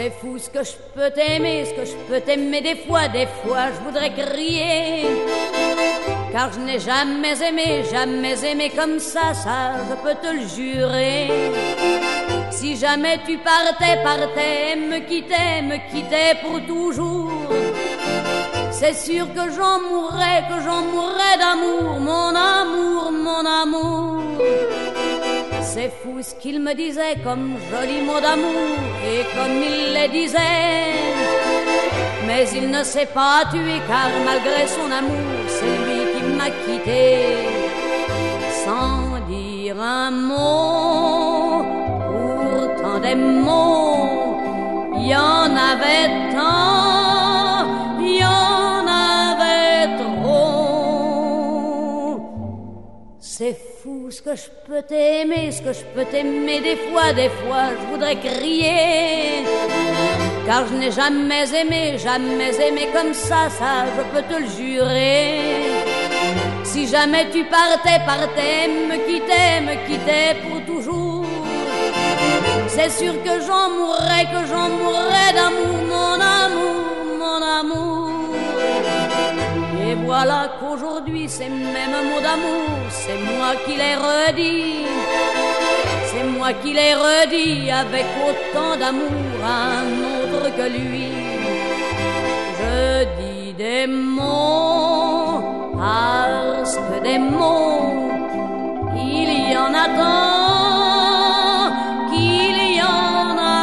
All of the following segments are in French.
C'est fou ce que je peux t'aimer, ce que je peux t'aimer des fois je voudrais crier. Car je n'ai jamais aimé comme ça je peux te le jurer. Si jamais tu partais, me quittais pour toujours, c'est sûr que j'en mourrais d'amour, mon amour. C'est fou ce qu'il me disait comme joli mot d'amour et comme il les disait. Mais il ne s'est pas tué car malgré son amour, c'est lui qui m'a quitté. Sans dire un mot, pourtant des mots, il y en avait tant, il y en avait trop. C'est fou ce que je peux t'aimer, ce que je peux t'aimer des fois je voudrais crier. Car je n'ai jamais aimé comme ça je peux te le jurer. Si jamais tu partais, me quittais pour toujours, c'est sûr que j'en mourrais d'amour, mon amour. Et voilà qu'aujourd'hui ces mêmes mots d'amour, c'est moi qui les redis. C'est moi qui les redis avec autant d'amour à un autre que lui. Je dis des mots parce que des mots, il y en a tant qu'il y en a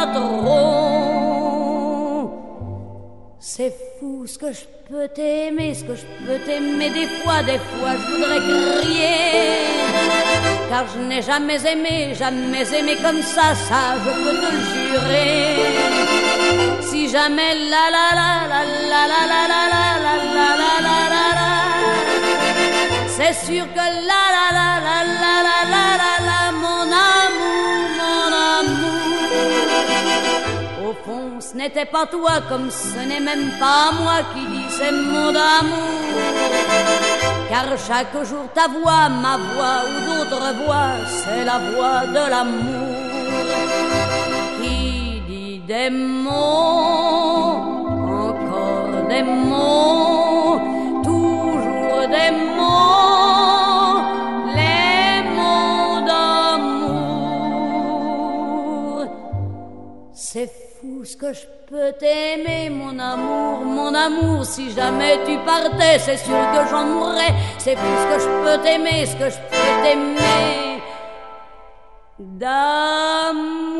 trop. C'est fou ce que je peux t'aimer, ce que je peux t'aimer des fois je voudrais crier. Car je n'ai jamais aimé comme ça je peux te le jurer. Si jamais la la la la la la la la la la la la la la la, c'est sûr que la la la la la la la la la, mon amour. Au fond ce n'était pas toi, comme ce n'est même pas moi qui dis ces mots d'amour. Car chaque jour ta voix, ma voix ou d'autres voix, c'est la voix de l'amour qui dit des mots, encore des mots, toujours des mots, les mots d'amour. C'est fou ce que je peux t'aimer, mon amour, si jamais tu partais, c'est sûr que j'en mourrais. C'est fou ce que je peux t'aimer, ce que je peux t'aimer d'amour.